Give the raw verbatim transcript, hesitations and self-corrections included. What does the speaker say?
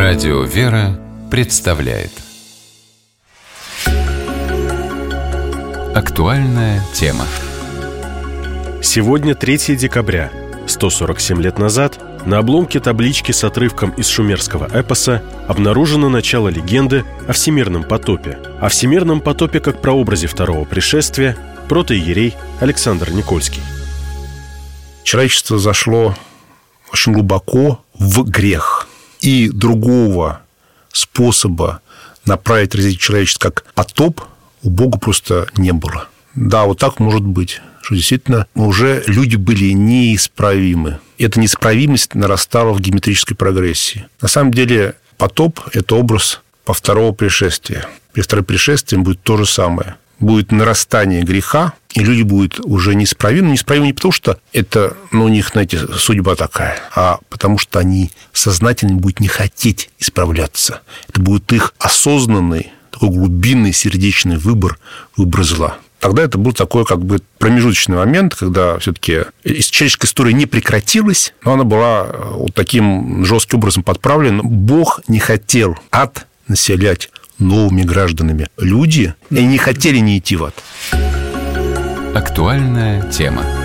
Радио «Вера» представляет актуальная тема. Сегодня третьего декабря. сто сорок семь лет назад на обломке таблички с отрывком из шумерского эпоса обнаружено начало легенды о всемирном потопе. О всемирном потопе как прообразе второго пришествия протоиерей Александр Никольский. Человечество зашло очень глубоко в грех. И другого способа направить развитие человечества как потоп у Бога просто не было. Да, вот так может быть, что действительно уже люди были неисправимы. Эта неисправимость нарастала в геометрической прогрессии. На самом деле потоп – это образ по второго пришествия. При втором пришествии будет то же самое. Будет нарастание греха, и люди будут уже неисправимы. Неисправимы не потому, что это, ну, у них, знаете, судьба такая, а потому что они сознательно будут не хотеть исправляться. Это будет их осознанный, такой глубинный сердечный выбор, выбор зла. Тогда это был такой как бы промежуточный момент, когда все-таки человеческая история не прекратилась, но она была вот таким жестким образом подправлена. Бог не хотел ад населять новыми гражданами. Люди и не хотели не идти в ад. Актуальная тема.